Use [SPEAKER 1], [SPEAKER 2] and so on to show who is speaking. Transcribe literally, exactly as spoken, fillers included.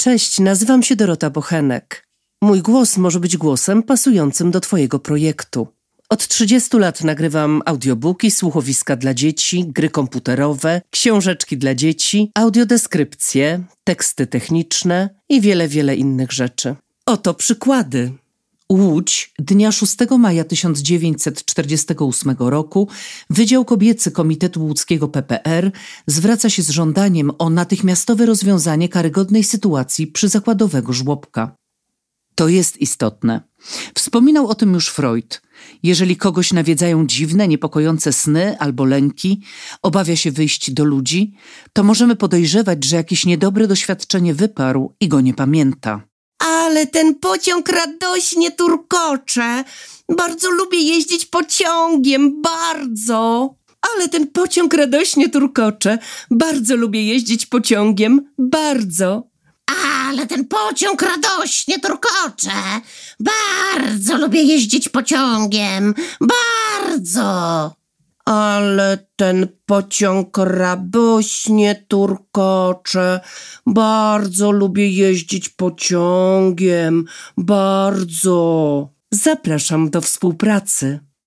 [SPEAKER 1] Cześć, nazywam się Dorota Bochenek. Mój głos może być głosem pasującym do Twojego projektu. Od trzydziestu lat nagrywam audiobooki, słuchowiska dla dzieci, gry komputerowe, książeczki dla dzieci, audiodeskrypcje, teksty techniczne i wiele, wiele innych rzeczy. Oto przykłady.
[SPEAKER 2] Łódź, dnia szóstego maja tysiąc dziewięćset czterdziestego ósmego roku, Wydział Kobiecy Komitetu Łódzkiego P P R zwraca się z żądaniem o natychmiastowe rozwiązanie karygodnej sytuacji przyzakładowego żłobka. To jest istotne. Wspominał o tym już Freud. Jeżeli kogoś nawiedzają dziwne, niepokojące sny albo lęki, obawia się wyjść do ludzi, to możemy podejrzewać, że jakieś niedobre doświadczenie wyparł i go nie pamięta.
[SPEAKER 3] Ale ten pociąg radośnie turkocze. Bardzo lubię jeździć pociągiem, bardzo.
[SPEAKER 1] Ale ten pociąg radośnie turkocze. Bardzo lubię jeździć pociągiem, bardzo.
[SPEAKER 3] Ale ten pociąg radośnie turkocze. Bardzo lubię jeździć pociągiem, bardzo.
[SPEAKER 1] Ale ten pociąg radośnie turkocze. Bardzo lubię jeździć pociągiem, bardzo. Zapraszam do współpracy.